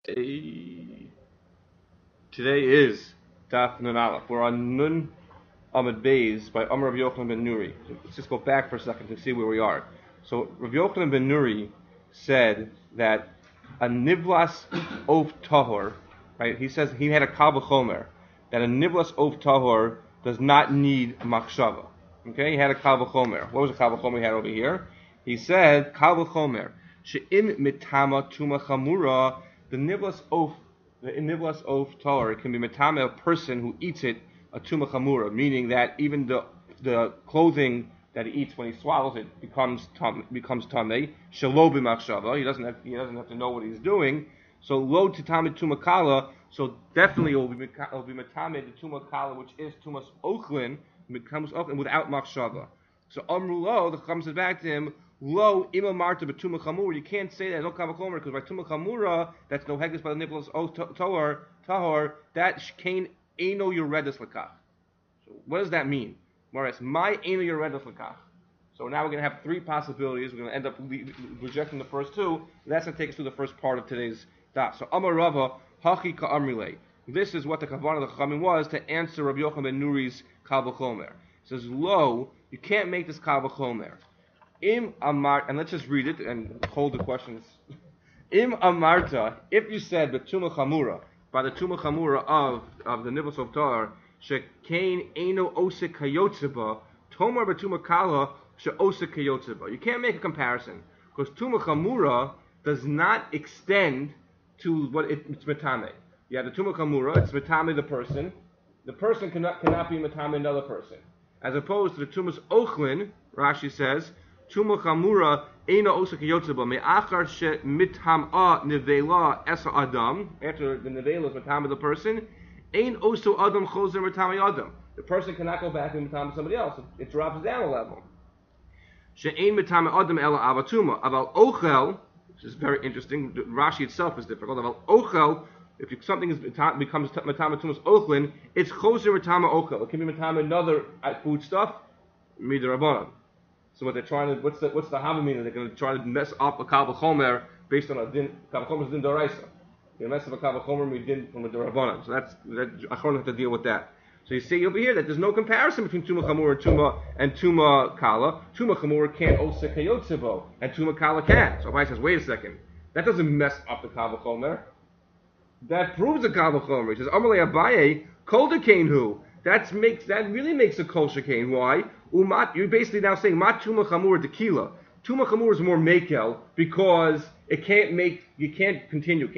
Today is Daf Nun Aleph. We're on Nun Amud Beis by Amar Rav Yochanan ben Nuri. So let's just go back for a second to see where we are. So Rav Yochanan ben Nuri said that a nivlas of tahor, right? He says he had a kal v'chomer that a nivlas of tahor does not need machshava. Okay, he had a kal v'chomer. What was the kal v'chomer he had over here? He said kal v'chomer she'im mitama tuma chamura. The nivlas of tahor, it can be mitama, a person who eats it, a tuma chamura, meaning that even the clothing that he eats when he swallows it becomes tamei. Shelo b'machshava. He doesn't have to know what he's doing. So lo titame tuma kala. So definitely it will be mitame the tuma kala, which is tumas ochlin, becomes ochlin without machshava. So amru lo, the Chacham said back to him, lo ima marta b'tuma chamura. You can't say that no kavachomer because by tuma chamura that's no heges by the nivlas of tahor that kain eino yoredas lekach. So what does that mean? Moras, my eino yoredas lekach. So now we're going to have three possibilities. We're going to end up rejecting the first two. That's going to take us to the first part of today's daf. So Amar Rava hachi ka'amrile. This is what the kavanah of the Chachamim was to answer Rabbi Yochanan ben Nuri's kal v'chomer. It says lo, you can't make this kal v'chomer. Im amar, and let's just read it and hold the questions. Im amarta, if you said the tuma chamura, by the tuma chamura of the nivus of tar, shekain eino osek kayotzeba, tomar betuma kala she osek kayotzeba. You can't make a comparison because tuma chamura does not extend to what it's metame. You have the tuma chamura, it's metame the person. The person cannot be metame another person, as opposed to the tumas ochlin. Rashi says. Tuma chamura eina osek yotzeba me'achar she mitham'a nevela esa adam. After the nevela is mitama the person, ein oso adam chozer mitama adam. The person cannot go back and mitama somebody else. It drops down a level. She ein mitama adam ela avatuma. Aval ochel, which is very interesting. Rashi itself is difficult. Aval ochel, if something becomes mitama tumas ochlin, it's chozer mitama ochel. It can be mitama another food stuff, midrabanan. So what they're trying to, what's the havamina? They're going to try to mess up a kal v'chomer based on a din. Kal v'chomer is din d'oraisa. They're going to mess up a kal v'chomer din from a d'rabbanan. So that's Achron have to deal with that. So you see over here that there's no comparison between tuma chamura and tuma kala. Tuma chamura can't osek kayotzebo, and tuma kala can. So Abai says, wait a second, that doesn't mess up the kal v'chomer. That proves the kal v'chomer. He says, Amalei Abaye kol dekeinhu. That really makes a kol shekain. Why? You're basically now saying mat tuma chamura tequila. Tuma chamura is more mekel because you can't continue.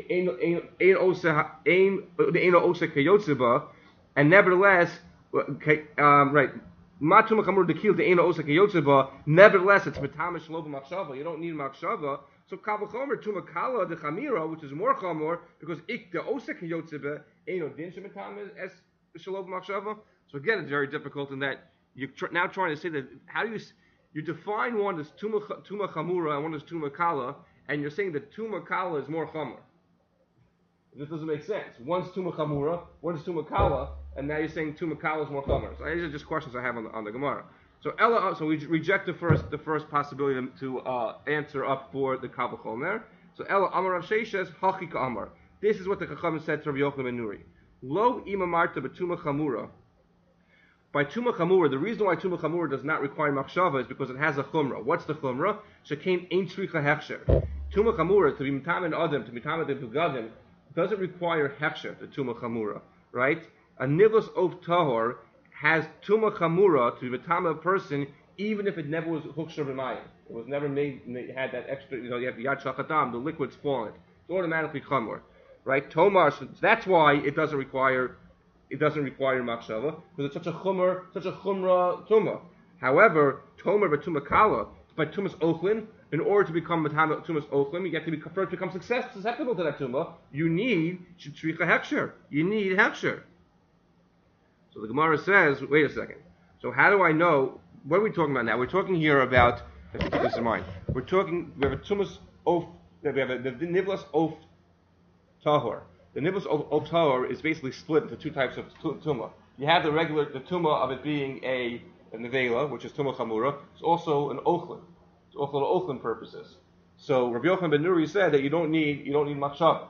And nevertheless, right. Mat tuma chamura tequila the eino osa kayotzeba. Nevertheless, it's metamish lo b'machshava. You don't need machshava. So kal v'chomer tuma kala de chamira, which is more chamor because ik the osa kayotzeba eino din shemetamish es shelo b'machshava. So again, it's very difficult in that. You're now trying to say that how do you define one as tuma chamura and one as tuma kala, and you're saying that tuma kala is more chamur. This doesn't make sense. One's tuma chamura, one's tuma kala, and now you're saying tuma kala is more chamur. So these are just questions I have on the Gemara. So so we reject the first possibility to answer up for the kal v'chomer. So Ella Amar Rav Sheshes hachi ka'amar. This is what the Chacham said to Rav Yochanan ben Nuri. Lo ima marta betuma chamura. By tuma chamura, the reason why tuma chamura does not require machshava is because it has a chumra. What's the chumra? Shekain ein tzricha hechsher. Tuma chamura, to be mitamen adam, to be mitamen the begadim, doesn't require hechsher, the tuma chamura, right? A nivus of tahor has tuma chamura to be mitamen a person, even if it never was huksher b'mayim. It was never had that extra, you have yad shachatam, the liquid's falling. It's automatically chamur, right? Tomar, so that's why it doesn't require machshava because it's such a chumra tuma. However, tomer b'tuma kala by tumas ochlin, in order to become tumas ochlin, you have to be first become susceptible to that tuma. You need shtricha hechsher. You need hechsher. So the Gemara says, wait a second. So how do I know? What are we talking about now? We're talking here about. Let's keep this in mind. We have a tumas of. We have the nivlas of tahor. The nivus of tahor is basically split into two types of tumah. You have the tumah of it being a nevela, which is tumah chamura. It's also an ochlin. It's also an ochlin purposes. So Rabbi Yochanan ben Nuri said that you don't need machshava.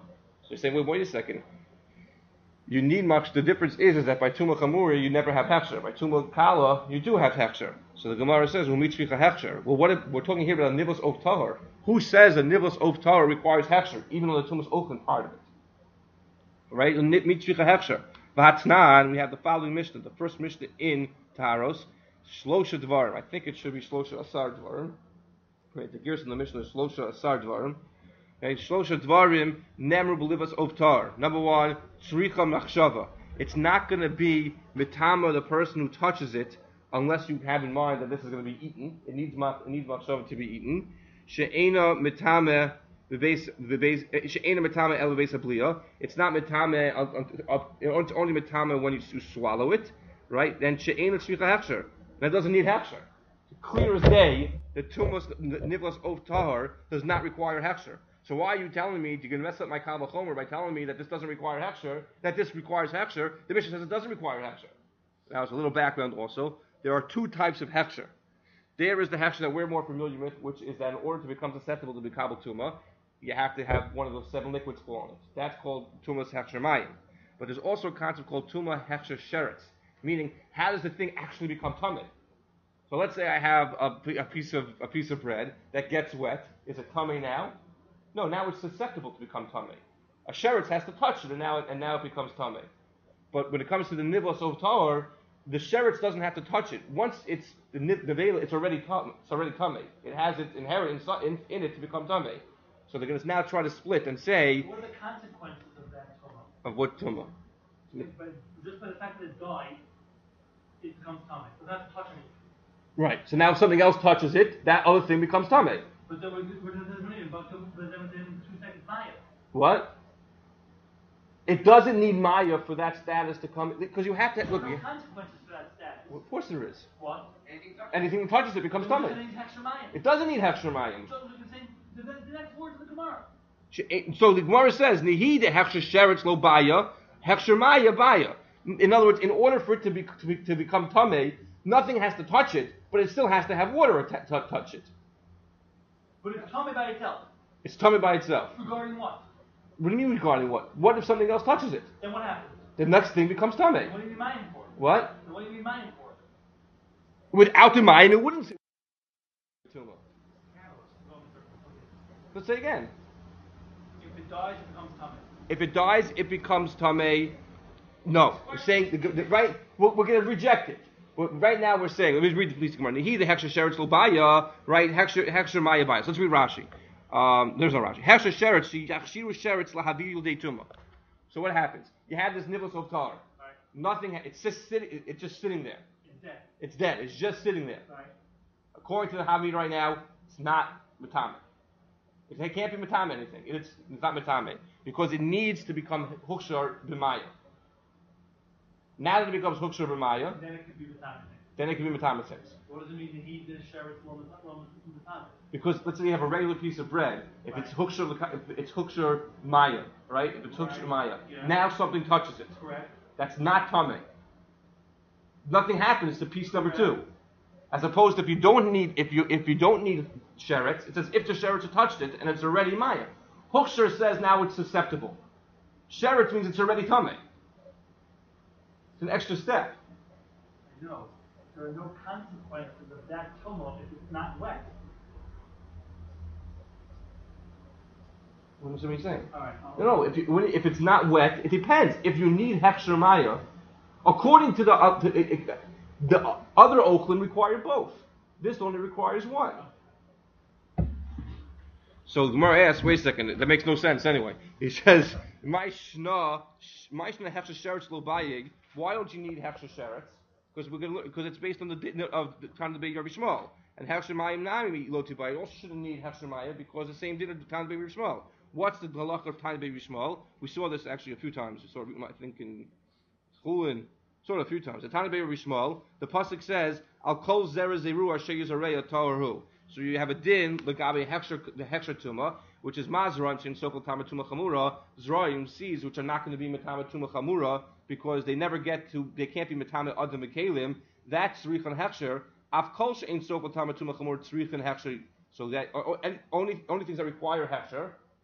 So you say, wait a second. You need much. The difference is that by Tuma Chamura you never have hechsher. By Tuma Kala you do have hechsher. So the Gemara says, "Umitzvicha hechsher." Well, what if we're talking here about a nivlos of tahor? Who says a nivlos of tahor requires hechsher, even though the Tumas Ochlan part of it? Right? Umitzvicha hechsher. V'hatnan, we have the following Mishnah. The first Mishnah in Taharos, Shlosha Dvarim. I think it should be Shlosha Asar Dvarim. Right? The gears in the Mishnah is Shlosha Asar Dvarim. Okay, Shlosha Dvarim, Nemru B'livas Ovtar. Number one, Tzricha Machshava. It's not going to be Mitama, the person who touches it, unless you have in mind that this is going to be eaten. It needs Machshava to be eaten. She'ena Mitama She'ena Mitama El V'beis Abliya. It's not Mitama, it's only Mitama when you swallow it, right? Then She'ena Tzricha Hechsher. That doesn't need Hechsher. Clear as day, the Tumas Nivlas Ov Tahar does not require Hechsher. So why are you telling me you're going to mess up my Kal V'chomer by telling me that this doesn't require Hechsher, that this requires Hechsher? The Mishnah says it doesn't require Hechsher. Now, it's a little background also. There are two types of Hechsher. There is the Hechsher that we're more familiar with, which is that in order to become susceptible to the Kabul Tumah, you have to have one of those 7 liquids fall on it. That's called Tumas Hechsher Mayim. But there's also a concept called Tumah Hechsher Sheretz, meaning how does the thing actually become Tameh? So let's say I have a piece of bread that gets wet. Is it Tameh now? No, now it's susceptible to become Tameh. A sheretz has to touch it, and now it becomes Tameh. But when it comes to the nivlos of tahor, the sheretz doesn't have to touch it. Once it's the nevela, it's already Tameh. It has its inherent in it to become Tameh. So they're going to now try to split and say, what are the consequences of that tumah? Of what tumah? Just by the fact that it died, it becomes Tameh. It doesn't have to touch anything. Right. So now if something else touches it, that other thing becomes Tameh. But then we're within 2 seconds Maya. What? It doesn't need Maya for that status to come, because you have to look. There are consequences for that status. Well, of course there is. What? Anything that touches it becomes Tameh. It doesn't need Hechsher Mayim. So we can say the next words of the Gemara. So the Gemara says, "Nihi de Hechsher Sheretz lo Baya, Hechsher Maya Baya." In other words, in order for it to become Tameh, nothing has to touch it, but it still has to have water touch it. But it's Tameh by itself. It's Tameh by itself. Regarding what? What do you mean regarding what? What if something else touches it? Then what happens? The next thing becomes Tameh. What do you mean mine for? What? Then what do you mean mine for? Without the Mayim, it wouldn't. Let's say again. If it dies, it becomes Tameh. If it dies, it becomes Tameh. No, we're saying right. We're going to reject it. Right now we're saying. Let me read the police Gemara. He the Hechsher Sheretz lo Baya, right? Hechsher Maya Baya. So let's read Rashi. There's no Rashi. Hechsher Sheretz Yachshiru Sheretz lahavir yudei Tumah. So what happens? You have this nivlos of tar. Right. Nothing. It's just sitting. It's just sitting there. It's dead. It's dead. It's just sitting there. Right. According to the Havir right now, it's not Matame. It can't be Matame anything. It's not Matame. Because it needs to become Hukshar B'maya. Now that it becomes Hukshar B'maya, Then it could be Matame. then it can be Matame since. What does it mean that he did Sheretz lo Matame? Because let's say you have a regular piece of bread. If it's Hukshar Maya, right? If it's Hukshar Maya. Yeah. Now something touches it. Correct. That's not Tameh. Nothing happens to piece number 2. As opposed to if you don't need sheretz, it says if the sheretz touched it and it's already Maya. Hukshar says now it's susceptible. Sheretz means it's already Tameh. It's an extra step. No. There are no consequences of that tumah if it's not wet. What are you saying? All right. No. If it's not wet, it depends. If you need Hechsher Maya, according to the other Oakland require both. This only requires one. So the Gemara asks, wait a second, that makes no sense anyway. He says, why don't you need Hechsher Sheretz? Because it's based on the din of the time of the Beit Rabbi Shmuel. And Hechsher Mayim Nami Lotibai also shouldn't need Hechsher Maya because the same din of the time of the Beit Rabbi Shmuel. What's the halacha of time of Beit Rabbi Shmuel? We saw this actually a few times. We saw it, I think, in Chulin. Saw it a few times. The time of Beit Rabbi Shmuel, the pasuk says, "Al kol zera zeru asher yizareya taharu." So you have a din legabe the Hechsher Tumah, which is Mazra, and so-called Tama Tumah Chamura, Zra'im, seeds, which are not going to be Matama Tumah Chamura, because they can't be Matama Adam Mekalim. That's Tzrichan Hechsher. Af kol she'ein so-called Tama Tumah Chamura, Tzrichan Hechsher. So that only things that require Hechsher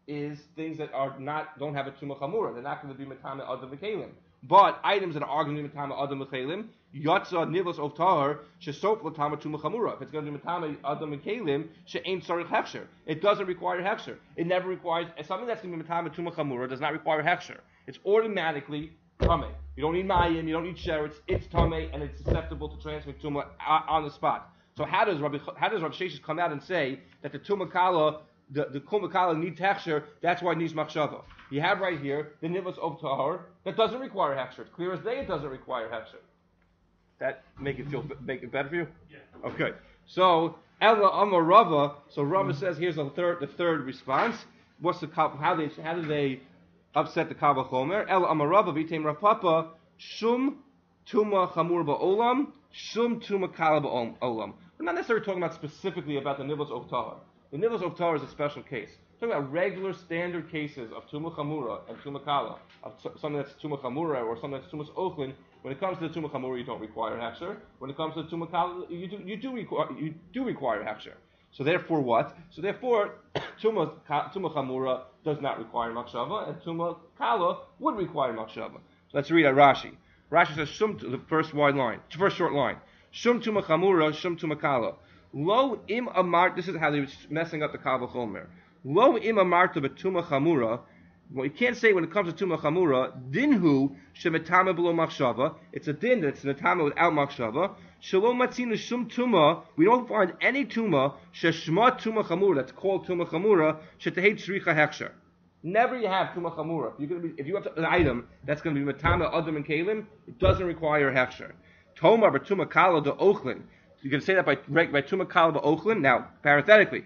is things that don't have a Tumah Chamura. They're not going to be Matame Adam V'Kelim. But items that are going to be Matame Adam V'Kelim, Yotza Nivos of Tahar, Shesof Latama Tumah Chamura. If it's going to be Matame Adam V'Kelim, She'ain Tzarich Hechsher. It doesn't require Hechsher. It never requires, something that's going to be Matame Tumah Chamura does not require Hechsher. It's automatically Tameh. You don't need Mayim, you don't need Sheretz, it's Tameh, and it's susceptible to transmit Tumah on the spot. So how does Rav Sheshes come out and say that the Tumah Kala, the Tumah Kala needs Hechsher, that's why it needs Machshava? You have right here the Nivos of Tahar that doesn't require Hechsher. It's clear as day it doesn't require Hechsher. That make it better for you? Yeah. Okay. So Ella Amar Rava. So Rava says here's the third response. What's the how do they upset the Kavah Chomer? Ella Amar Rava Vitem Rav Papa Shum Tuma Chamur Ba'olam Shum Tuma Kala Ba'olam. We're not necessarily talking about specifically about the Nivos of Tahar. The Nivos of Tahar is a special case. We're talking about regular standard cases of Tumah Chamura and Tumah Kala, of something that's Tumah Chamura or something that's Tumah Ochlin. When it comes to the Tumah Chamura, you don't require Hechsher. When it comes to the Tumah Kala, you do require Hechsher. So therefore what? So therefore, Tumah Chamura does not require Machshava, and Tumah Kala would require Machshava. So let's read at Rashi. Rashi says, the first short line. Shum Tumah Chamura, Shum Tumah Kala. Lo im amart, this is how they're messing up the Kavah Chomer. Lo im amarta betumah chamura. Well, you can't say when it comes to tumah chamura, dinhu shemetama below machshava. It's a din that's metama without machshava. Shalom matzina shum tumah. We don't find any tumah sheshma tumah chamura that's called tumah chamura shetehei tzricha hechsher. Never you have tumah chamura. If you have an item that's going to be metama adam and kalim, it doesn't require hechsher. Tomar betumah kala de ochlin. You can say that by Tumah Kala Ba'ochlin. Now, parenthetically,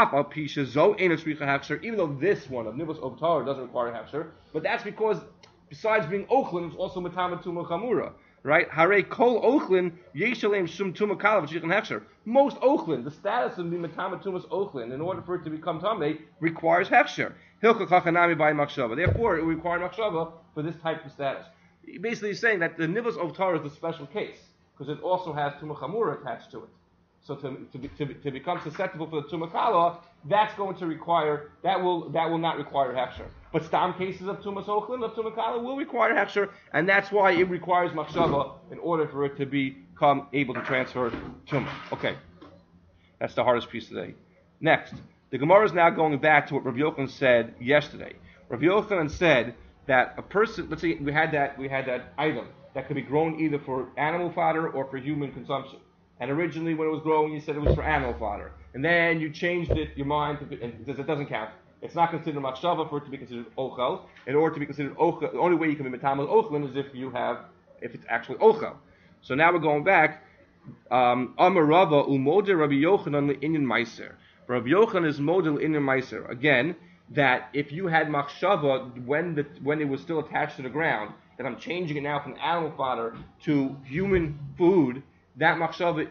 even though this one of Nivos of Tahar doesn't require Hechsher, but that's because besides being Ochlin, it's also Matama Tumah Chamura, right? Hare Kol Ochlin Yeshalem Shum Tumah Kala V'Shichan Hechsher. Most Ochlin, the status of the Matama Tumas Ochlin, in order for it to become Tameh, requires Hechsher. Hilcha Kachanami by Machshava. Therefore, it requires Machshava for this type of status. Basically, he's saying that the Nivos of Tahar is a special case, because it also has Tumah Chamura attached to it. So to become susceptible for the Tumah Kala, that's going to require, that will not require Hechsher. But Stam cases of Tumah Ochlin, of Tumah Kala, will require Hechsher, and that's why it requires Machshava in order for it to become able to transfer Tumah. Okay. That's the hardest piece today. Next, the Gemara is now going back to what Rav Yochanan said yesterday. Rav Yochanan said that a person, let's say we had that item that could be grown either for animal fodder or for human consumption. And originally when it was growing, you said it was for animal fodder. And then you changed your mind, because it doesn't count. It's not considered machshava for it to be considered ochel. In order to be considered ochel, the only way you can be metamal ochlin is if it's actually ochel. So now we're going back. Amar Rava umode Rabbi Yochanan le'inyan meiser. Rabbi Yochanan is model inyan meiser. Again, that if you had machshava when it was still attached to the ground, that I'm changing it now from animal fodder to human food, that machshava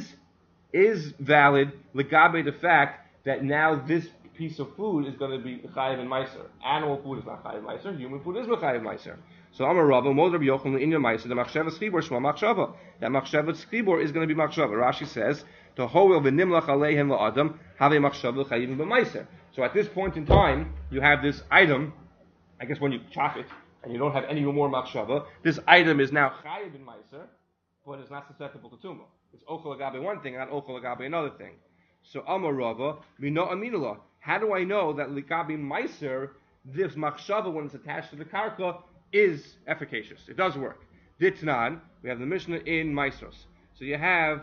is valid legabe the fact that now this piece of food is going to be chayiv and meiser. Animal food is not chayiv meiser. Human food is chayiv meiser. So Amar Rava, Mod Rabbi Yochanan in your meiser, the machshava schibor shma machshava. That machshava schibor is going to be machshava. Rashi says, to hoel v'nimlach aleihem la'adam have a machshava chayiv b'meiser. So at this point in time, you have this item. I guess when you chop it and you don't have any more machshava, this item is now chayiv in meiser, but it's not susceptible to tumah. It's ochel agabe one thing, not ochel agabe another thing. So Amar Rava, mino aminula. How do I know that likabi meiser, this machshava when it's attached to the karka, is efficacious? It does work. Ditnan, we have the Mishnah in Maisros. So you have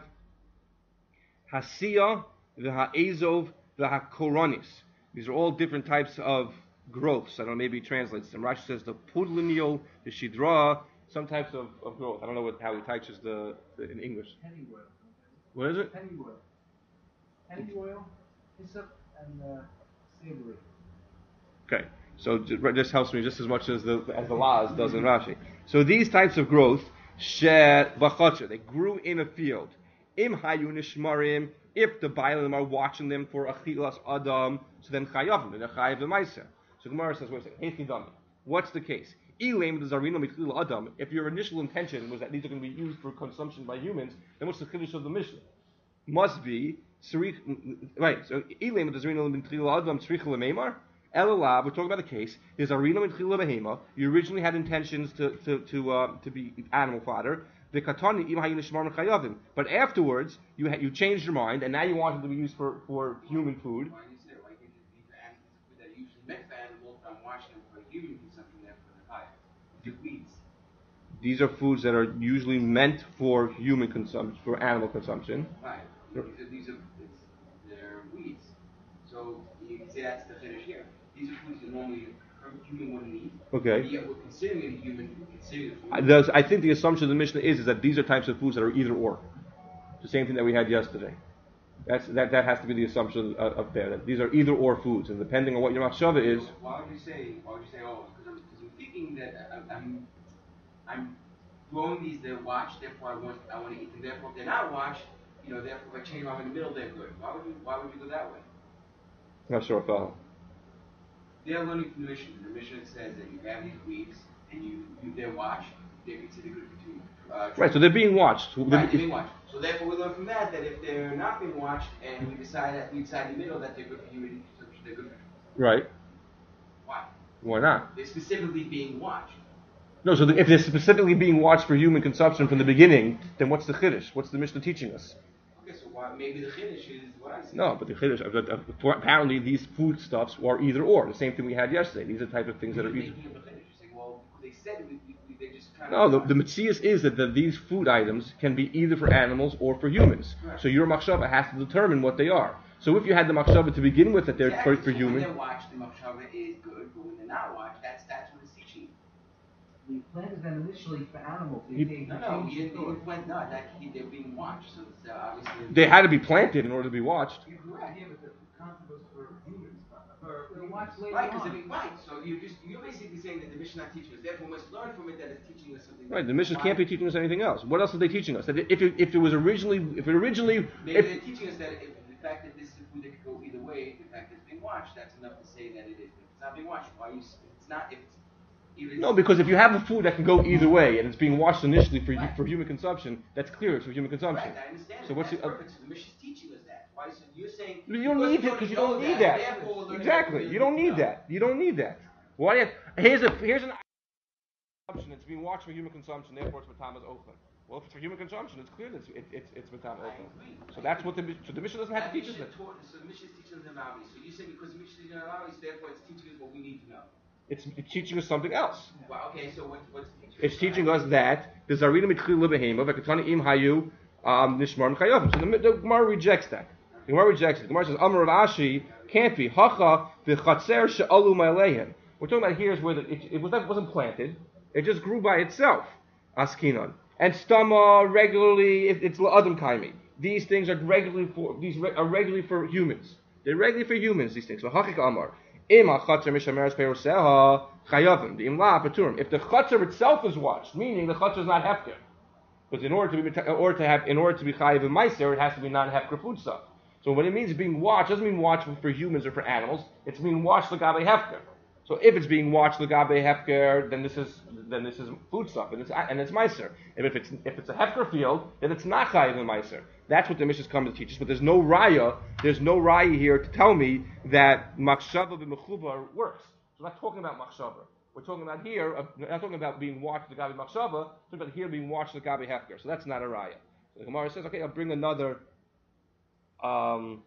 Hasiya, the Ha'ezov, the Ha'koronis. These are all different types of growths. I don't know, maybe he translates them. Rashi says the Pudlinio, the Shidra, some types of growth. I don't know how he touches the in English. Pennyroyal. What is it? Pennyroyal. Pennyroyal, hyssop, and savory. Okay, so this helps me just as much as the Laz does in Rashi. So these types of growth, they grew in a field. Im hayu nishmarim, if the Bailim are watching them for achilas adam, so then chayavim, they're chayav v'maiser. So Gemara says, wait a second, hey, what's the case? If your initial intention was that these are going to be used for consumption by humans, then what's the chiddush of the Mishnah? Must be right. So Elalav, we're talking about the case. There's a rina mitchila behema. You originally had intentions to be animal fodder. The katani im hayin shmar chayavim. But afterwards, you changed your mind, and now you want it to be used for human food. Why you say why can't these food that are usually meant for animals, I'm washing them for human consumption, therefore they're high. The weeds. These are foods that are usually meant for human consumption, for animal consumption. Right. They're weeds. So you can say that's the finish here. These are foods that normally a human wouldn't eat. Okay. And yet we're considering it a human, considering it food. I think the assumption of the Mishnah is that these are types of foods that are either or. The same thing that we had yesterday. That has to be the assumption up there. That these are either or foods, and depending on what your machshava is. Why would you say? Oh, because I'm thinking that I'm growing these. They're watched. Therefore, I want to eat them. Therefore, if they're not watched, therefore if I change them in the middle, they're good. Why would you go that way? I'm not sure I follow. They're learning from the Mishnah. The Mishnah says that you have these weeds and they're watched. They're considered good for two. Right, so they're being watched. Right, they're being watched. So therefore, we learn from that if they're not being watched and we decide in the middle that they're good for human consumption, they're good for. Right. Why? Why not? They're specifically being watched. No, so if they're specifically being watched for human consumption from the beginning, then what's the chiddush? What's the Mishnah teaching us? Okay, so maybe the chiddush is what I said. No, but the chiddush, apparently these foodstuffs are either or. The same thing we had yesterday. These are the type of things that are either. Making up a chiddush. You're saying, well, they said they just kind No, of. the metzias is that these food items can be either for animals or for humans. Right. So your machshava has to determine what they are. So if you had the machshava to begin with that they're for When human. they're watched, the machshava is good, but when they're not watched, that's what it's teaching. We planted them initially for animals. You- No, he didn't plant nut. They're being watched, so it's obviously. They had to be planted in order to be watched. You're correct. Yeah, but the concept was for humans. For watch later Right, on. right. So you're basically saying that the Mishnah not teaching us. Therefore, we must learn from it that it's teaching us something. Right, the Mishnah can't be teaching us anything else. What else are they teaching us? That if it originally, Maybe they're teaching us that if the fact that this is a food that could go either way, the fact that it's being watched, that's enough to say that it is. If it's not being watched, why you? It's not. If it's even. No, because if you have a food that can go either way and it's being watched initially for human consumption, that's clear. It's for human consumption. Right, I understand. So what's that's the- perfect. So the Mishnah's teaching us that. Why? So you're saying. You don't need it because you don't need that. Exactly, you don't need that. You don't need that. Why? Here's an consumption. It's being watched for human consumption. Therefore, it's matamas ochlin. Well, if it's for human consumption, it's clear that it's matamas I ochlin. agree. So that's what the Mishnah doesn't have to teach us that. So the Mishnah is teaching us about So you say because the Mishnah is teaching us about therefore it's teaching us what we need to know. It's teaching us something else. Well, okay, so what's teaching us? It's teaching us that the zarina mitchil lebehema v'katani im hayu nishmar mechayavim. So the Gemara rejects that. The Gemara rejects it. The Gemara says Amar Rav Ashi can't be hacha v'chatzer she'alu ma'alehem. We're talking about here is where it wasn't planted. It just grew by itself. Askinon. And stama regularly it's la'adam kaimi. These things are regularly for humans. They're regularly for humans. These things. So hachik amar. Im hachatzer mishameres peiroseha chayavim. The imla paturim. If the chatzer itself is watched, meaning the chatzer is not hefker, because in order to be chayav and meiser, it has to be non-hefker food stuff. So when it means being watched, it doesn't mean watched for humans or for animals. It's being watched l'gabe hefker. So if it's being watched l'gabe hefker, then this is food stuff and it's meiser. And if it's a hefker field, then it's not chayav and meiser. That's what the Mishnah is coming to teach us. But there's no raya here to tell me that machshava b'mechubar works. So we're not talking about machshava. We're talking about here. We're not talking about being watched l'gabe machshava. We're talking about here being watched l'gabe hefker. So that's not a raya. So the Gemara says, okay, I'll bring another. So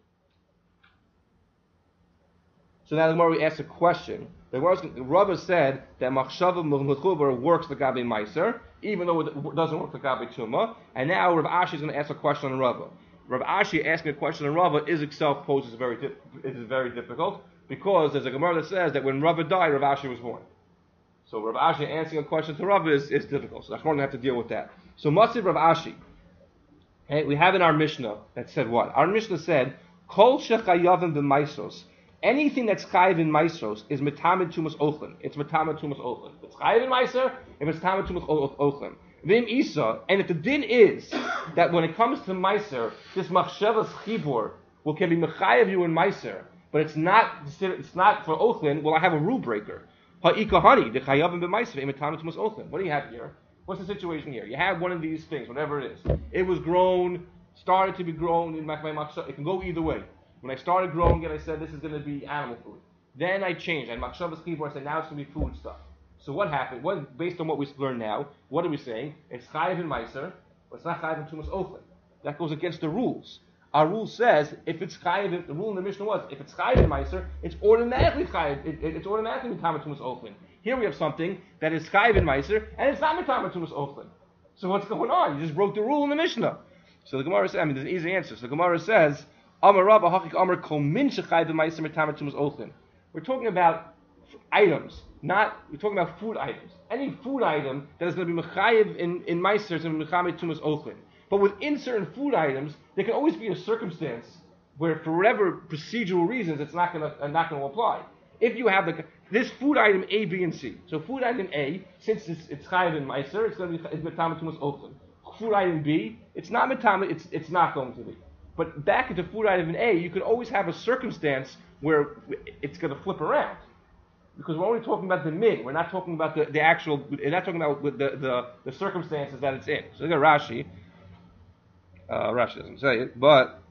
now the Gemara asks a question. The Rava said that machshava mechubar works l'gabe meiser, even though it doesn't work l'gabe tuma. And now Rav Ashi is going to ask a question on Rava. Rav Ashi asking a question on Rava itself poses very difficult, because there's a Gemara that says that when Rava died, Rav Ashi was born. So Rav Ashi answering a question to Rava is difficult. So I'm going to have to deal with that. So Masiv Rav Ashi. Okay, we have in our Mishnah that said what? Our Mishnah said, Kol shechayavim b'maisros. Anything that's chayiv in maisros is metamed tumas ochlin. It's metamed tumas ochlin. If it's chayiv in maiser, if it's metamed tumas ochlin. Vim isa, and if the din is that when it comes to maiser, this machshavas chibur can be mechayiv you in maiser, but it's not for ochlin. Well, I have a rule breaker. Ha'ikahani the chayavim b'maiser metamed tumas ochlin. What do you have here? What's the situation here? You have one of these things, whatever it is. It was grown, started to be grown in my machshav. It can go either way. When I started growing it, I said this is going to be animal food. Then I changed. And Machshavas Chibur, I said, now it's going to be food stuff. So what happened? Based on what we learned now, what are we saying? It's Chayiv in Meiser, but it's not Chayiv in Tumas Ochlin. That goes against the rules. Our rule says, if it's Chayiv, the rule in the Mishnah was, if it's Chayiv in Meiser, it's automatically Chayiv, it's automatically Mitama Tumas Ochlin. Here we have something that is Chayiv in Meiser, and it's not Mitama Tumas Ochlin. So what's going on? You just broke the rule in the Mishnah. So the Gemara says, there's an easy answer. So the Gemara says, Amar Rabba Hachik Amar Kol Min Shechayiv in Meiser Mitama Tumas Ochlin. We're talking about items, we're talking about food items. Any food item that is going to be mechayiv in meiser is going to be mechayiv tumas ochlin. But within certain food items, there can always be a circumstance where, for whatever procedural reasons, it's not going to apply. If you have this food item A, B, and C. So food item A, since it's chayiv in meiser, it's going to be mechayiv tumas ochlin. Food item B, it's not mechayiv, it's not going to be. But back into food item A, you could always have a circumstance where it's going to flip around. Because we're only talking about the min. We're not talking about the actual. We're not talking about the circumstances that it's in. So look at Rashi. Rashi doesn't say it, but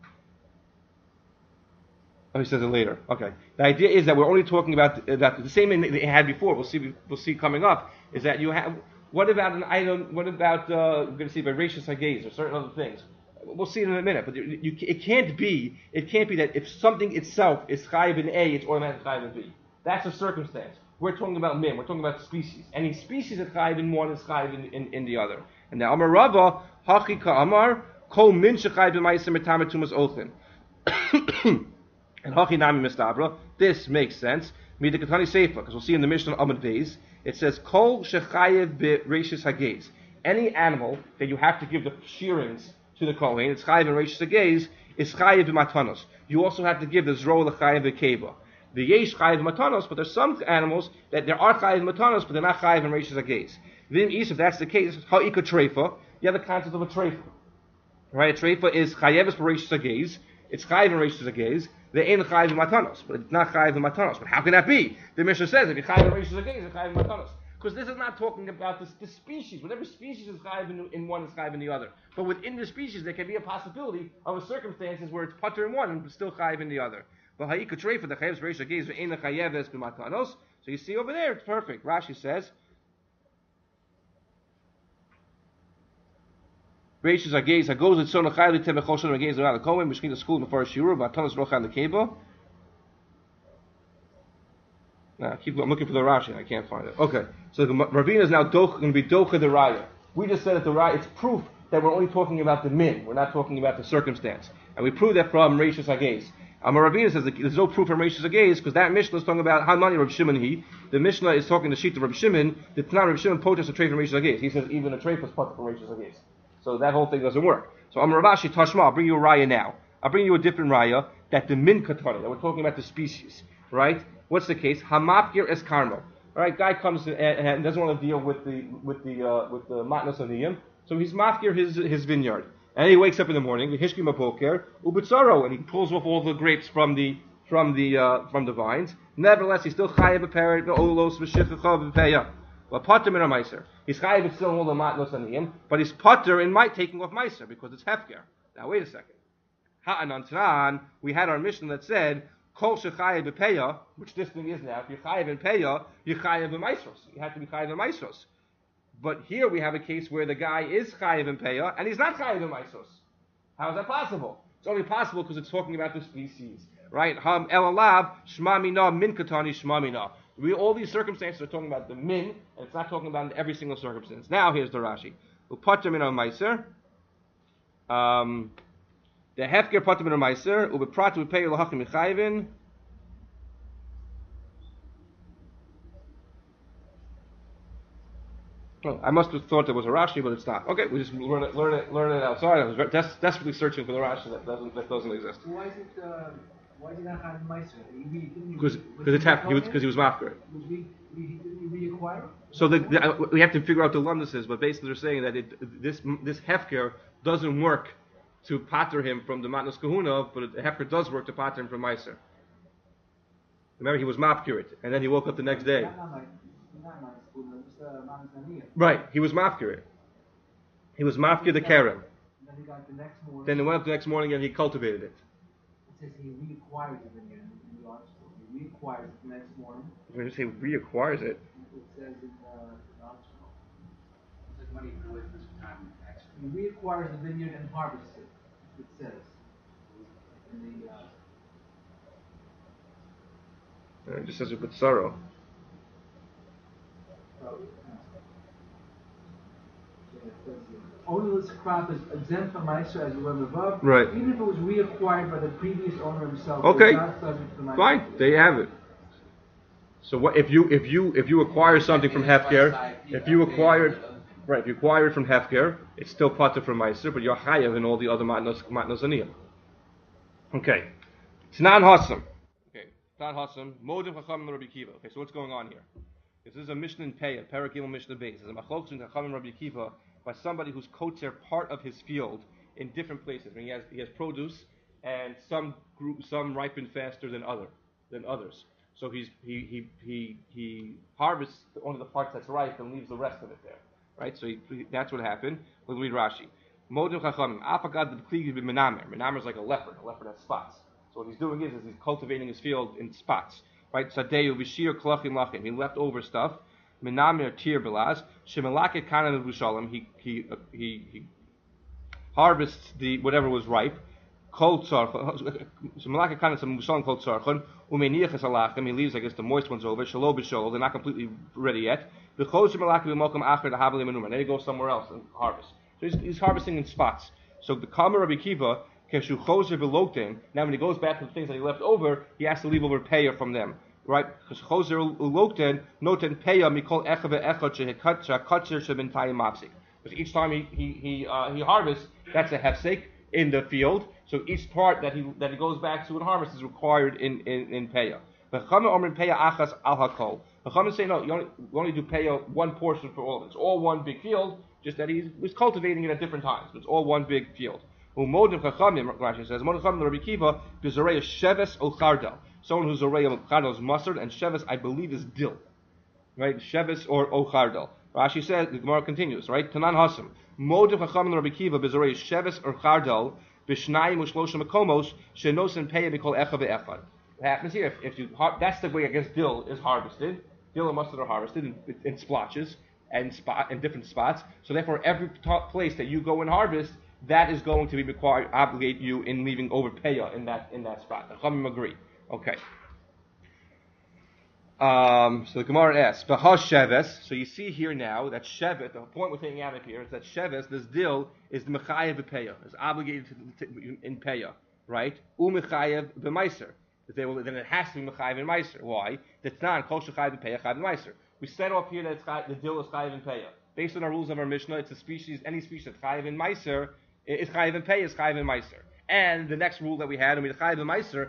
he says it later. Okay. The idea is that we're only talking about the same thing that they had before. We'll see coming up is that you have. What about an item? What about we're going to see by ratius hagaze or certain other things? We'll see it in a minute. But it can't be that if something itself is chayiv in A, it's automatically chayiv in B. That's a circumstance. We're talking about min. We're talking about species. Any species that's chayiv in one is chayiv in the other. And now Amar Rava Hachi Ka Amar Kol Min Shechayiv B'Maiser Mitama Tumas Ochlin. And Hachi Nami Mistabra. This makes sense. Midikatani Seifa, because we'll see in the Mishnah Amud Beis it says Kol Shechayiv B'Reishis Hagez. Any animal that you have to give the shearings to the Kohen, it's chayiv in Reishis Hagez, is chayiv B'Matanos. You also have to give the Zroa L'chayiv B'Keva. The yesh chayiv matanos, but there's some animals that there are chayiv matanos, but they're not chayiv in reishis hagez. If that's the case, ha'ika treifa, you have the concept of a treifa. Right, a treifa is chayiv for reishis hagez. It's chayiv in reishis hagez. They ain't chayiv in matanos, but it's not chayiv in matanos. But how can that be? The Mishnah says if you chayiv in reishis hagez, it's chayiv in matanos. Because this is not talking about the species. Whatever species is chayiv in one is chayiv in the other. But within the species, there can be a possibility of a circumstances where it's pater in one and still chayiv in the other. But ha'ika treifa the chayiv reishis hagez ve'ena chayiv b'matanos. So you see over there, it's perfect. Rashi says, reishis hagez hagos et son chayli tebechol shon hagez around the kohen mishkin the school in the first shiur matanos rocha and the keva. Now, I'm looking for the Rashi. I can't find it. Okay, so the Ravina is now going to be docha the raya. We just said that the raya, it's proof that we're only talking about the min. We're not talking about the circumstance. And we prove that from Reishis Hagez. Ravina says that there's no proof from Reishis Hagez because that Mishnah is talking about how many Rav Shimon he. The Mishnah is talking the sheet of Rav Shimon. The Tanah Rav Shimon potes a trait from Reishis Hagez. He says even a trait was put from Reishis Hagez. So that whole thing doesn't work. So Ravashi Tashma, I'll bring you a raya now. I'll bring you a different raya that the min katana, that we're talking about the species, right? What's the case? Hamafgir es karmo. All right, guy comes and doesn't want to deal with the matnos aniyim, so he's mafgir his vineyard, and he wakes up in the morning, hishkim apoker ubitzaro, and he pulls off all the grapes from the vines. Nevertheless, he's still chayav b'peret b'olos v'shifcha b'peya. Well, potter min meiser. He's chayav still all the matnos aniyim, but he's potter in taking off meiser because it's hefker. Now wait a second. Ha'anan tanan, we had our mission that said Kol shechayev b'peya, which this thing is now. If you're chayev in peya, you're chayev b'maisros. You have to be chayev b'maisros. But here we have a case where the guy is chayev in peya and he's not chayev b'maisros. How is that possible? It's only possible because it's talking about the species, right? Ham el alav shma mina min katani shma mina. All these circumstances are talking about the min, and it's not talking about every single circumstance. Now here's the Rashi. Upater min meiser. The hefker pater min meiser ubeprat ubepei lahachim mechayvin. Well, I must have thought there was a Rashi, but it's not. Okay, we just learn it outside. I was desperately searching for the Rashi that doesn't exist. Why is it not Chaim Meiser? Because it's hefker. Because he was mafker. Did he reacquire? So we have to figure out the lumnuses, but basically they're saying that this hefker doesn't work to pater him from the matnas kahuna, but the hefker does work to pater him from meiser. Remember, he was mafkirit, and then he woke up the next day. Right, he was mafkirit. He was mafkir the keren. Then he got the next morning. Then he went up the next morning and he cultivated it. It says he reacquired it again in the article. reacquires it the next morning. When you say reacquires it, It says in optional. It's like money for away for some time. He reacquires the vineyard and harvests it. It says in the. it just says it with sorrow. Ownerless crop is exempt from Meiser as we learned above. Right. Even if it was reacquired by the previous owner himself. Okay. It's not subject to the Meiser. Fine, there you have it. So what if you acquire something from Hefker? If you acquired from Hefker, it's still pater from Meiser, but you're higher than all the other matnos aniyah. Okay. Tanan Hassam. Okay. Tanan Hassam. Modim Chacham Rabbi Kiva. Okay. So what's going on here? This is a Mishnah in Peah, Parakil Mishnah Beis. It's a machlokes in Chacham and Rabbi Kiva by somebody whose coats are part of his field in different places. I mean, he has produce, and some ripen faster than others. So he harvests only the parts that's ripe and leaves the rest of it there, right? So that's what happened. We'll read Rashi. Modim Chachamim. Afagad the kligi b'menamer. Menamer is like a leopard. A leopard has spots. So what he's doing is he's cultivating his field in spots, right? Sadeyu v'shir klachim lachim. He left over stuff. Menamer tir belaz. Shemelaket kanan v'shalom. He harvests the whatever was ripe. Kol tzarchon. Shemelaket kanan v'shalom kol tzarchon. Umeniachas alachim. He leaves, I guess, the moist ones over. Shalo b'shol. They're not completely ready yet. V'chol shemelaket v'molkom acher dahavli menumah. Then he goes somewhere else and harvest. So he's harvesting in spots. So the Kama Rabbi Kiva, Keshu Choser Veloten, now when he goes back to the things that he left over, he has to leave over Peah from them. Right? Because Choser Uloten, Noten Peah, Mikol Echa Ve'echa Shekatzer Shebentayim Mapsik. Because each time he harvests, that's a hefsek in the field. So each part that he goes back to and harvests is required in Peah. The Chama Omrin Peah Achas Al HaKol. The Chama say, no, you only do Peah one portion for all of it. It's all one big field. Just that he was cultivating it at different times. It's all one big field. Umodim chachamim, Rashi says, Modim chachamim Rabbi Kiva, b'zorei sheves o chardal. Someone who's zorei chardal is mustard, and sheves, I believe, is dill. Right? Sheves or o chardal. Rashi says, the Gemara continues, right? Tanan hasam. Modim chachamim Rabbi Kiva, b'zorei sheves or chardal, b'shnayim u'shloshim makomos, shenosin peya mikol echa ve'echad. What happens here? If you that's the way I guess dill is harvested. Dill and mustard are harvested in splotches. And in different spots. So therefore, every place that you go and harvest, that is going to be required, obligate you in leaving over peah in that spot. The Chachamim agree. Okay. So the Gemara asks, "V'ha sheves." So you see here now that shevet. The point we're taking out of here is that sheves, this dill, is the mechayev b'peah. It's obligated in peah, right? U'mechayev b'meiser. Then it has to be mechayev in meiser. Why? That's not kol shechayev b'peah chayev b'meiser. We set off here that the dill is chayiv in peah. Based on our rules of our Mishnah, it's a species, any species that's chayiv in meiser is chayiv in peah, is chayiv in meiser. And the next rule that we had, when we had chayiv in meiser,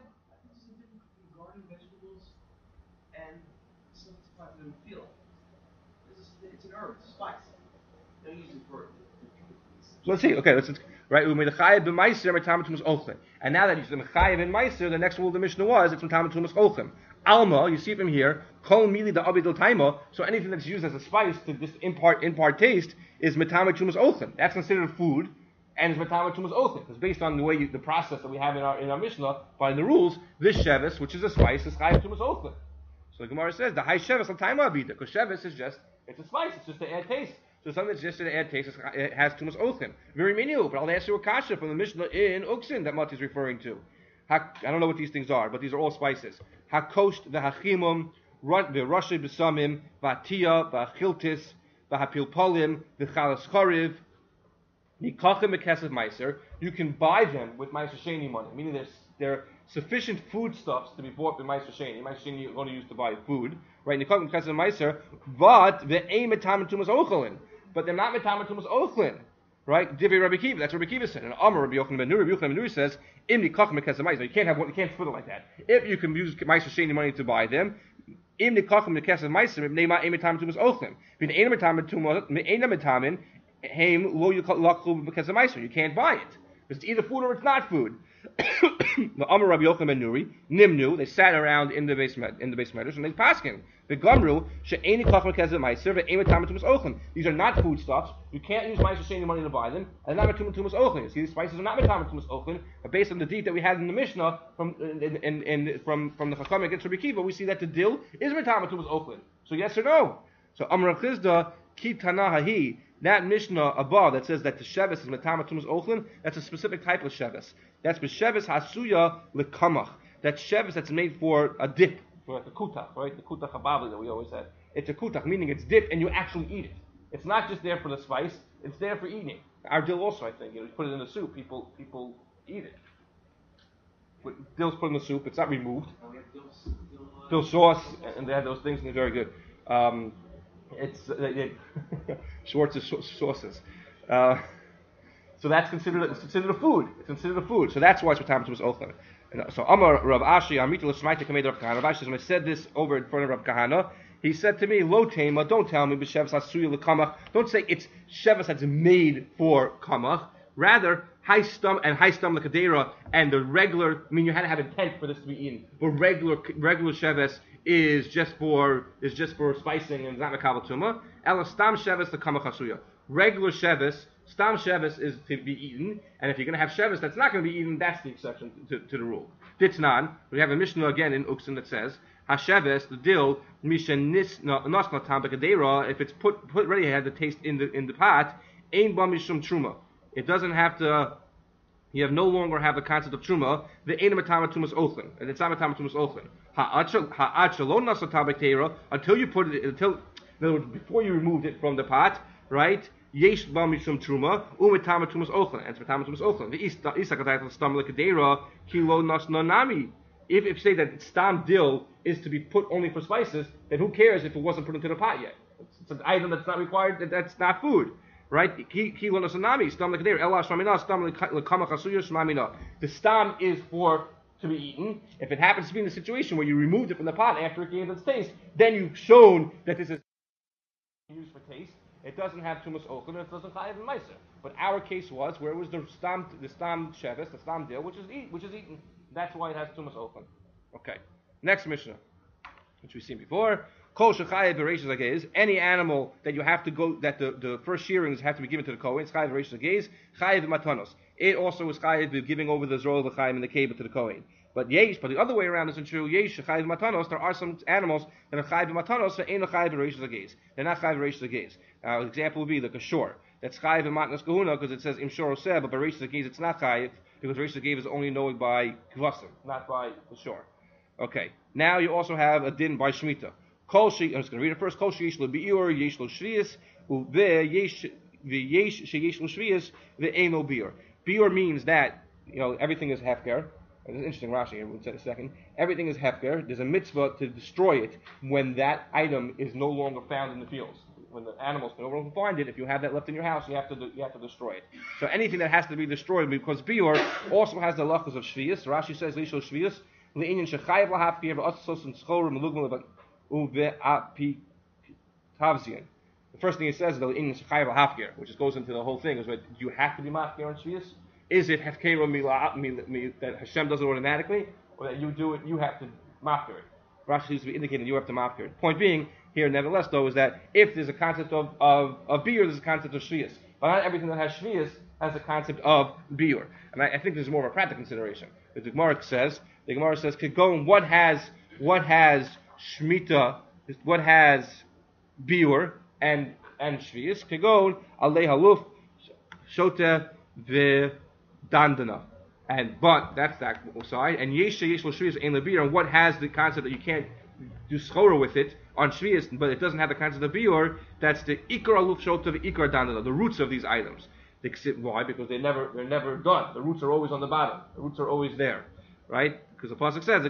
Garden vegetables and something planted in the field. It's an herb, it's a spice. They use it for. So let's see. Okay, right. We made a chayiv in meiser, mitamatum ochem. And now that he's in chayiv in meiser, the next rule of the Mishnah was it's mitamatum ochem. Alma, you see from here, kol mili da abidul taima. So anything that's used as a spice to just impart taste is metame chumas ochem. That's considered food, and it's metame chumas ochem. It's based on the way the process that we have in our Mishnah by the rules. This sheves, which is a spice, is chayiv chumas ochem. So the Gemara says the high sheves al taima abida, because sheves is just it's a spice. It's just to add taste. So something that's just to add taste it has chumas ochem. Very menu, but I'll answer you a kasha from the Mishnah in Uksin that Mati is referring to. I don't know what these things are, but these are all spices. Hakosht v'hachimum, v'roshi b'samim, v'atiya, v'achiltis, v'hapilpolim, v'chalas choriv, nikachim v'kesef meiser. You can buy them with meiser sheni money, meaning they're sufficient foodstuffs to be bought with meiser sheni. Meiser sheni you're only used to buy food, right? Nikachim v'kesef meiser, but ve'ein metam tumas ochelin. But they're not metam tumas ochelin. Right? Divrei Rabbi Kiva. That's what Rabbi Kiva said. And Amar Rabbi Yochanan ben Nuri. Rabbi Yochanan ben Nuri says, "Im nikach mekesem meiser." You can't split it like that. If you can use meiser sheni money to buy them, im nikach mekesem meiser. Neima emetam tumas ochem. Bin eina metamin heim lo yukachlu mekesem meiser. You can't buy it. It's either food or it's not food. The Amar Rabbi Yochanan ben Nuri. Nimnu. They sat around in the base medrash and they paskin. V'gamru she'eni kachmer kezet meiser ve'emet tamatumas ochlin. These are not foodstuffs. You can't use meiser sheni money to buy them, and not tamatumas ochlin. See, these spices are not tamatumas ochlin. But based on the deed that we had in the Mishnah from the Chacham against Rabbi Kiva, we see that the dill is tamatumas ochlin. So yes or no? So Amar Chizda ki tanahahi. That Mishnah above that says that the sheves is metamatumas ochlin, that's a specific type of sheves. That's b'sheves hasuya lekamach. That sheves that's made for a dip, for the kutach, right? The kutach hababli that we always said. It's a kutach, meaning it's dipped and you actually eat it. It's not just there for the spice; it's there for eating. Our dill also, I think, you put it in the soup. People eat it. Dill's put in the soup; it's not removed. Dill sauce, and they have those things, and they're very good. Schwartz's sauces. So that's considered a food. It's considered a food. So that's why it's tamatumas ochlin. So Amar Rav Ashi Amitul Shmaita Kamed Rav Kahana. Rav Ashi, when I said this over in front of Rav Kahana, he said to me, Lo tema, don't tell me b'shevas hasuya lekamach. Don't say it's shevas that's made for kamach. Rather, high stum lekadera and the regular. I mean, you had to have intent for this to be eaten. But regular shevas is just for spicing and not mekabel tuma. Ela stam sheves lekamach hasuya. Regular sheves. Stam sheves is to be eaten, and if you're going to have sheves that's not going to be eaten, that's the exception to the rule. Ditnan, we have a Mishnah again in Uksin that says, Hasheves, the dill, mishen nasna tam bekadera, if it's put ready, had the taste in the pot, ein ba mishum truma. It doesn't have to. You no longer have the concept of truma. The ein matamatumas ochlin, and it's not matamatumas ochlin. Ha'at shalom nasna tam bekadera, until you put it, in other words, before you removed it from the pot, right? Yesh ba mishum truma u'metamatumas ochlin, and it's metamatumas ochlin. The isakatayt stam lekadera kilo nasna nami. If say that stam dill is to be put only for spices, then who cares if it wasn't put into the pot yet? It's an item that's not required. That's not food, right? Kilo nasna nami stam lekadera ela shmamina stam lekamach hasuya shmamina. The stam is for to be eaten. If it happens to be in the situation where you removed it from the pot after it gained its taste, then you've shown that this is used for taste. It doesn't have tumas ochlin, and it doesn't chayav in meiser. But our case was where it was the stam sheves, the stam dill, which is eaten. That's why it has tumas ochlin. Okay. Next Mishnah, which we've seen before. Kol shechayav b'reishis hageiz. Any animal that you have to go, that the first shearings have to be given to the kohen, chayav b'reishis hageiz. Chayav matanos. It also is chayav giving over the zroel v'chayim and the keva to the kohen. But the other way around isn't true. Yesh chayav matanos. There are some animals that are chayav matanos that ain't chayav b'reishis hageiz. They're not chayav b'reishis hageiz. An example would be like a shore. That's chayiv in matnas kahuna because it says im shor oseh, but by reishis hageiz it's not chayiv because reishis hageiz is only known by kvasim, not by the shore. Okay. Now you also have a din by shmita. I'm just going to read it first. Kol sheyesh lo biur, yesh lo shvius, yesh sheyesh lo shvius, ve'ein lo biur. Biur means that everything is hefker. It's an interesting Rashi here. We'll say in a second. Everything is hefker. There's a mitzvah to destroy it when that item is no longer found in the fields. When the animals can no longer find it, if you have that left in your house, you have to destroy it. So anything that has to be destroyed, because biur also has the lachas of shvius. Rashi says lishol shvius le'inyan shechayev lahafkir v'asos and schor melugmal uve'api tavzian. The first thing it says is the le'inyan shechayev lahafkir, which goes into the whole thing. Is that you have to be mafkir on shvius? Is it hefkera that Hashem does it automatically, or that you do it? You have to mafkir it. Rashi seems to be indicating you have to mafkir it. Point being. Here, nevertheless, though, is that if there's a concept of biur, there's a concept of shvius. But not everything that has shvius has a concept of biur. And I think there's more of a practical consideration. The Gemara says, Kegon, what has shmita, what has biur and shvius? Kegon, alei haluf, shota v'dandana. But that's that side. And yesh lo shvius ein lebiur. And what has the concept that you can't do schora with it on shvius, but it doesn't have the concept of biur? That's the ikar aluf shota, the ikar dandana, the roots of these items. Why? Because they're never done. The roots are always on the bottom. The roots are always there, right? Because the pasuk says,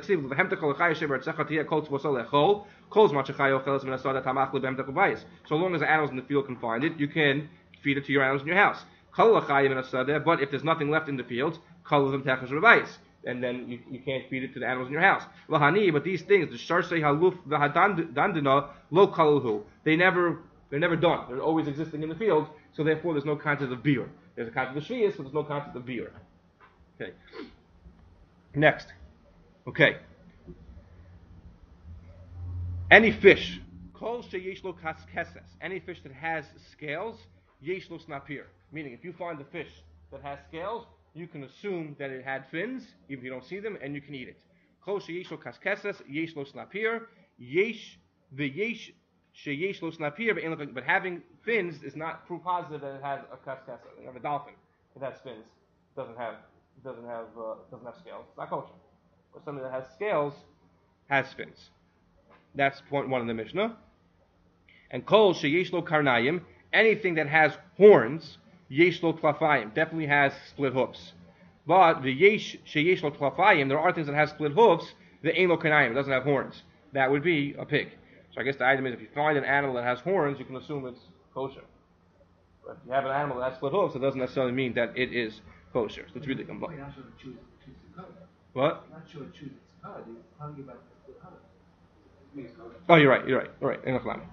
so long as the animals in the field can find it, you can feed it to your animals in your house. But if there's nothing left in the fields, and then you can't feed it to the animals in your house. But these things, the sharsei haluf v'hadandina lo kaluhu, they're never done. They're always existing in the field, so therefore there's no concept of biur. There's a concept of shvius, but there's no concept of biur. Okay. Next. Okay. Any fish, kol sheyesh lo kaskeses, any fish that has scales, yesh lo snapir. Meaning, if you find a fish that has scales, you can assume that it had fins, even if you don't see them, and you can eat it. Kol sheyesh lo kaskeses, yesh lo snapir, yesh sheyesh lo snapir, but having fins is not proof positive that it has a kaskesa. You have a dolphin, it has fins, doesn't have scales. It's not kosher. Or something that has scales has fins. That's point one in the Mishnah. And kol sheyesh lo karnayim, anything that has horns, yesh lo klafayim, definitely has split hoofs. But the sheyesh lo klafayim, there are things that have split hoofs, the ein lo karnayim, it doesn't have horns. That would be a pig. So I guess the item is if you find an animal that has horns, you can assume it's kosher. But if you have an animal that has split hoofs, it doesn't necessarily mean that it is kosher. So let's read the Gemara. You're not sure to choose the color. What? I'm not sure to choose its color. They're telling you about the color. Oh, you're right. Enough lama.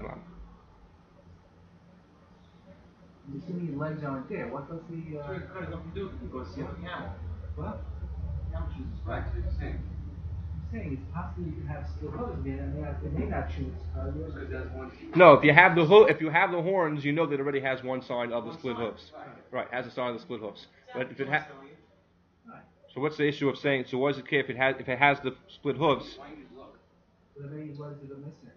Assuming his legs aren't there, what does the So it kind of nothing to do with it, because you have a camel. what? Camel chooses flags, it's the same. I'm saying it's possible you can have split hooves there, and they may not choose So it does one thing. No, if you have the horns, you know that it already has one sign of the split hoofs. Right, has a sign of the split hoofs. But if it has, so what's the issue of saying? So what does it care if it has the split hoofs? Why you just look? But the many words that are missing.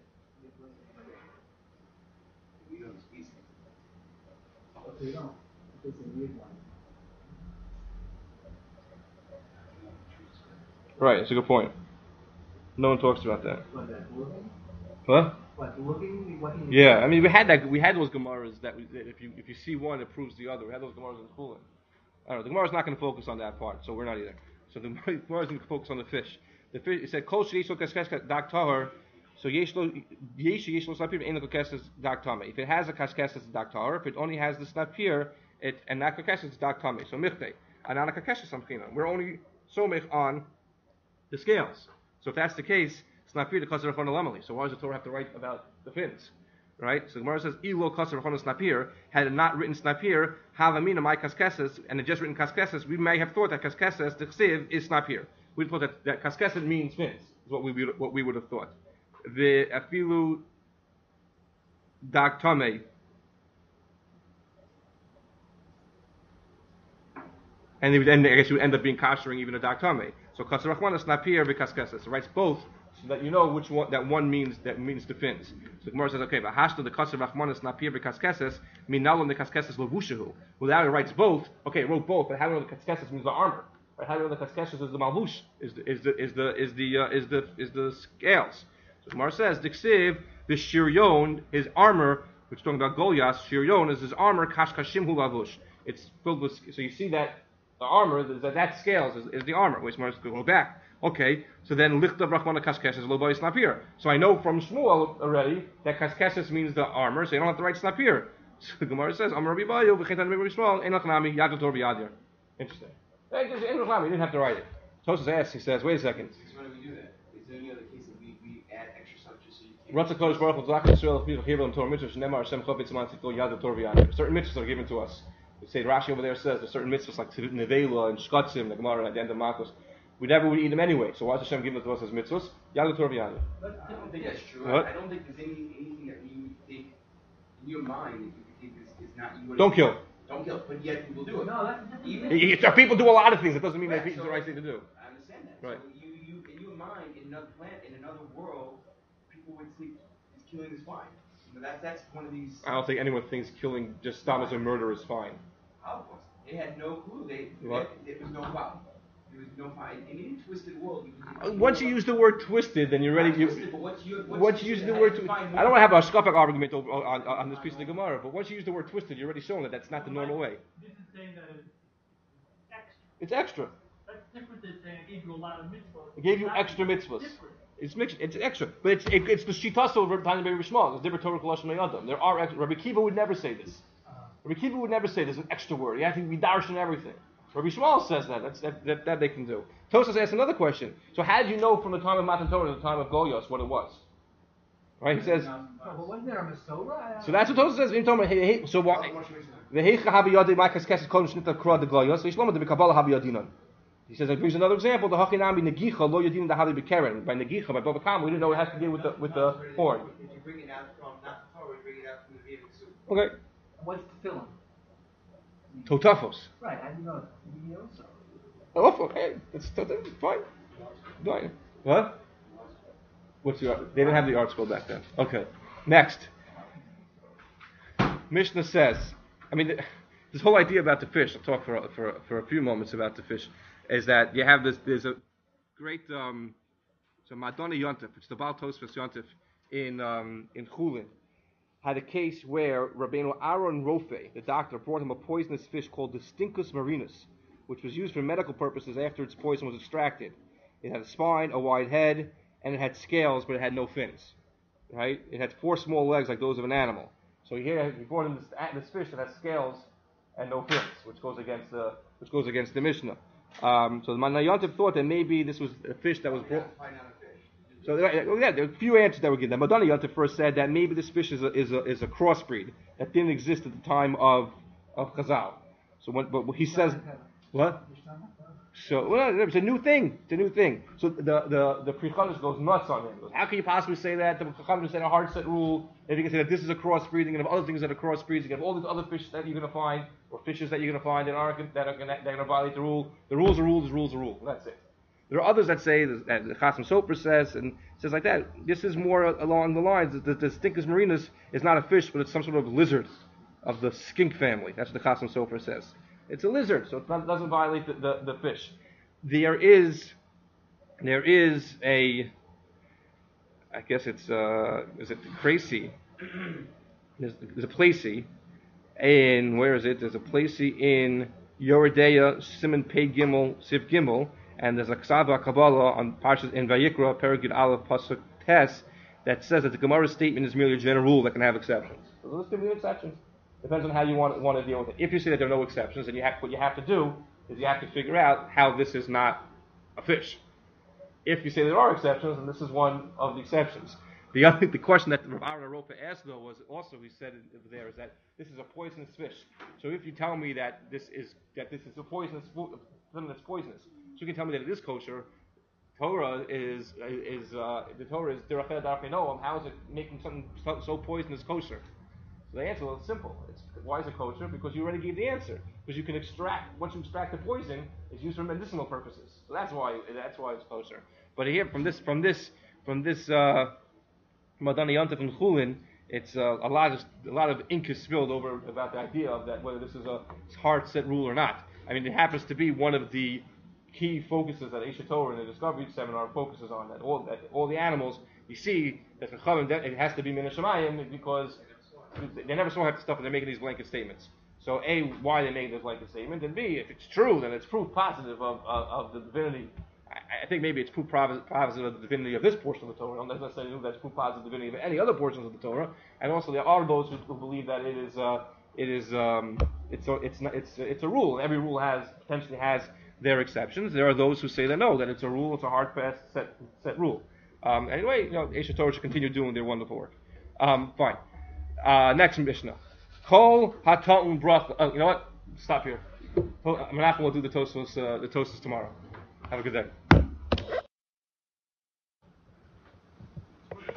We know the species. But they don't. It's a weird one. Right, it's a good point. No one talks about that. What, that looking? Huh? What, looking? What he Yeah, I mean we had those Gemaras that if you see one, it proves the other. We had those Gemaras in Chulin. I don't know. The Gemara's not going to focus on that part, so we're not either. So the Gemara's going to focus on the fish. The fish, it said kol sheyesh lo kaskesas dak tahor, so yesh lo snapir ein lo kaskesas dak tameh. If it has a kaskesas dak tahor, if it only has the snapir, and not kaskesas dak tameh. So michte, anana kaskesas samchina. We're only somech on the scales. So if that's the case, snapir the kasser rachon lamali. So why does the Torah have to write about the fins? Right? So the Gemara says, ilo kasser rachon snapir, had it not written snapir, havamina my kaskesas, and it just written kaskesas, we may have thought that kaskesas, the ksiv, is snapir. We thought that kaskesas means fins, is what we would have thought. The afilu dak tameh, and I guess you would end up being kashering even a dak tameh. So kasser rachon snapir v'kaskesas. It writes both, so that you know which one that one means the fins. So the Gemara says, okay, but hashta the kasser rachmanis napir b'kaskesses minalon the kaskesses levushahu. Well, now it writes both. Okay, it wrote both, but how do you know the kaskesses means the armor? Right? How do you know the kaskesses is the malvush? Is the scales? So the Gemara says the ksiv the shiryon, his armor, which is talking about Goliath. Shiryon is his armor. Kashkashim hu lavush. It's filled with. So you see that the armor that scales is the armor. Which Gemara go back. Okay, so then lichtav rachmana kaskeshes lo boy snapir. So I know from Shmuel already that kaskeshes means the armor, so you don't have to write snapir. So the Gemara says, Amar Rabbi Bayu v'chetan Rabbi Yishmael enach nami yad l'tor v'yadir. Interesting. Enach nami, you didn't have to write it. Tosas asks, he says, wait a second. So why do we do that? Is there any other case that we add extra stuff just so you can't? Ratza Kodesh Baruch Hu Tzlach Yisrael L'Piv V'Chivel Torah Mitzvah Shnemar Hashem Chofetz Tzman Tzikol Yad l'tor v'yadir. Certain mitzvahs are given to us. We say Rashi over there says there's certain mitzvahs like Nevela and Shkatzim, the Gemara at the end of Makos. We never would eat them anyway. So why does Hashem give them to us as mitzvahs? Yad l'tor v'yadir. I don't think that's true. What? I don't think there's anything that you think in your mind that you think is not you. Don't kill. Don't kill, but yet people do it. No, that's a different Even People do a lot of things. It doesn't mean Right, that it's so- the right thing to do. I understand that. Right. So you in your mind, in another planet, in another world, people would think is killing is fine. That's one of these. I don't think anyone thinks killing just stop as a murder is fine. Holocaust. They had no clue. What? It was no problem. There was no fine. In any twisted world, Once you use the word twisted, then you're ready. But once you Use the word twisted, I don't want to have a skopek argument on this piece of the Gemara, but once you use the word twisted, you're already showing that that's not the normal way. This is saying that it's extra. It's extra. That's different than saying it gave you a lot of mitzvahs. It gave you That's extra mitzvahs. different. It's mixed. It's extra, but it's the shitaso of Rabbi Tanya Rabbi Shmuel. It's different Torah Kolosh Me'adam. There are extra. Rabbi Kiva would never say this. Rabbi Kiva would never say there's an extra word. You have to be darshan and everything. Rabbi Shmuel says that they can do. Tosas asks another question. So how did you know from the time of Matan Torah to the time of Goliath what it was? Right? He says. but wasn't there a Masorah? So that's what Tosas says. In Torah, so what? The heicha habiyadi ma'kas kesed kol shnita kra de Goliath. So Yishlomo de b'kabala habiyadinon. He says, I brings another example, the Hachinami Negicha, Lo Yadin the Hali Bekeren. By Negicha, by Baba Kama, we didn't know it has to do with the horn. If you bring it out from not the Torah, you bring it out from the Via Soup. Okay. What's tefillin? Totafos. Right, I didn't know that. You also. Oh, okay. That's fine. Fine. What? What's the art? They didn't have the art school back then. Okay. Next. Mishnah says, I mean, this whole idea about the fish, I'll talk for a few moments about the fish, is that you have this, there's a great, so Madonna Yontif, it's the Baal Tosfos Yontif in Chulin, had a case where Rabbeinu Aaron Rofe, the doctor, brought him a poisonous fish called the Stincus marinus, which was used for medical purposes after its poison was extracted. It had a spine, a wide head, and it had scales, but it had no fins. Right? It had 4 small legs like those of an animal. So here he brought him this fish that has scales and no fins, which goes against the Mishnah. So the Manayontiv thought that maybe this was a fish that was brought. So there are a few answers that were given. Madonna Yontif first said that maybe this fish is a crossbreed that didn't exist at the time of Chazal. So but he says what? So it's a new thing. It's a new thing. So the Pri Chadas goes nuts on him. He goes, how can you possibly say that? The Chachamim said a hard set rule. If you can say that this is a crossbreed, you can have other things that are crossbreeds. You can have all these other fish that you're going to find, or fishes that you're going to find that are going to violate the rule. The rules are rules. The rules are rules. That's it. There are others that say that the Chasam Sofer says and says like that. This is more along the lines that the Stincus marinus is not a fish, but it's some sort of lizard of the skink family. That's what the Chasam Sofer says. It's a lizard, so it doesn't violate the fish. There is a, I guess it's is it Crazy? There's a placey in, where is it? There's a placey in Yoredeya, Simon Pei Gimel, Siv Gimel, and there's a Ksava Kabbalah on Parshas in Vayikra, Perigid Aleph Pasuk Tes, that says that the Gemara's statement is merely a general rule that can have exceptions. So let's give you exceptions. Depends on how you want to deal with it. If you say that there are no exceptions, then what you have to do is you have to figure out how this is not a fish. If you say there are exceptions, then this is one of the exceptions. The question that Rav Aaron Aropa asked, though, was also, he said there, is that this is a poisonous fish. So if you tell me that this is a poisonous food, something that's poisonous, so you can tell me that it is kosher. Torah is the Torah is derech darkei noam. How is it making something so poisonous kosher? So the answer is simple. Why is it kosher? Because you already gave the answer. Because you can extract, once you extract the poison, it's used for medicinal purposes. So that's why it's kosher. But here, from this Madani Yontif and Chulin, it's a lot of ink is spilled over about the idea of that, whether this is a hard set rule or not. I mean, it happens to be one of the key focuses that Eshet Torah in the Discovery Seminar focuses on. That all the animals, you see that it has to be min hashamayim because they never saw half the stuff and they're making these blanket statements. So A, why they make this blanket statement, and B, if it's true, then it's proof positive of the divinity. I think maybe it's proof positive of the divinity of this portion of the Torah. I'm not necessarily that's proof positive of the divinity of any other portions of the Torah. And also there are those who believe that it's a rule. Every rule potentially has their exceptions. There are those who say that no, that it's a rule, it's a hard fast set rule. Anyway, Eshet Torah should continue doing their wonderful work. Fine. Next Mishnah. Kol hata'un bracha. You know what? Stop here. Menachem will do the Tosfos tomorrow. Have a good day.